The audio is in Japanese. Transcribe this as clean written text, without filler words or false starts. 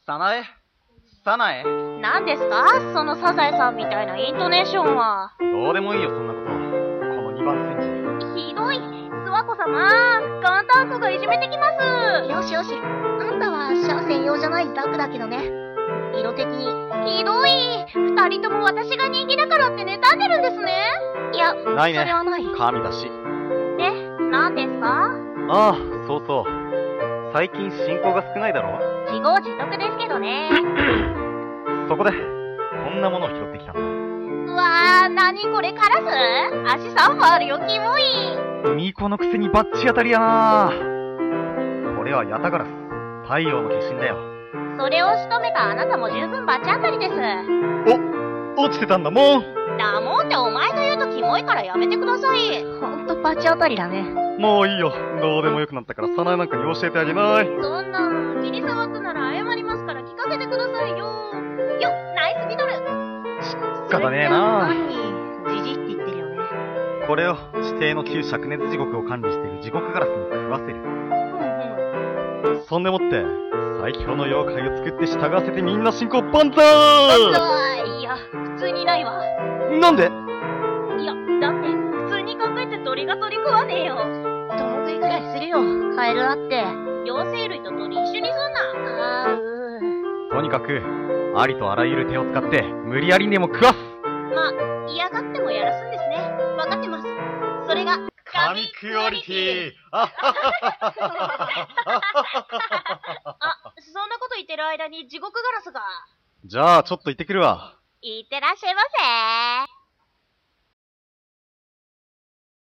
サナエサナエ何ですかそのサザエさんみたいなイントネーションは。 どうでもいいよ、そんなこと。この2番煎じ。 ひどい。諏訪子様、ガンタンクがいじめてきます。 よしよし。あんたはシャア専用じゃないザクだけどね。色的に。 ひどい。二人とも私が人気だからって妬んでるんですね。 いや、 ないね。 それはない。 神だし。 で、何ですか？ ああ、そうそう。最近進行が少ないだろ？ 自業自得ですけどね。 そこで、こんなものを拾ってきたんだ。 うわー、何これカラス？足3本あるよ、キモい。 ミコのくせにバッチ当たりやなー。これはヤタガラス。太陽の化身だよ。 それを仕留めたあなたも十分バチ当たりです。 落ちてたんだもん。 だもんってお前が言うとキモいからやめてください。 ほんとバチ当たりだね。 もういいよ。どうでもよくなったから、サナエなんかに教えてあげない。 そんな、気に障ったなら謝りますから聞かせてくださいよ。よ、ナイスミドル。 仕方ねえな何ジジって言ってるよね。 これを地底の旧灼熱地獄を管理している地獄ガラスに食わせる。そんでもって、最強の妖怪を作って従わせてみんな進行万歳。 いや、普通にないわ。 なんで？ いや、だって、普通に考えて鳥が鳥食わねえよ。 道具ぐらいするよ。カエルだって。 妖精類と鳥一緒にすんな。 とにかく、ありとあらゆる手を使って、無理やりにでも食わす。 ま、嫌がってもやらすんですね。わかってます。それが、 神クオリティ。 あ、そんなこと言ってる間に地獄ガラスが。 じゃあ、ちょっと行ってくるわ。 いってらっしゃいませ。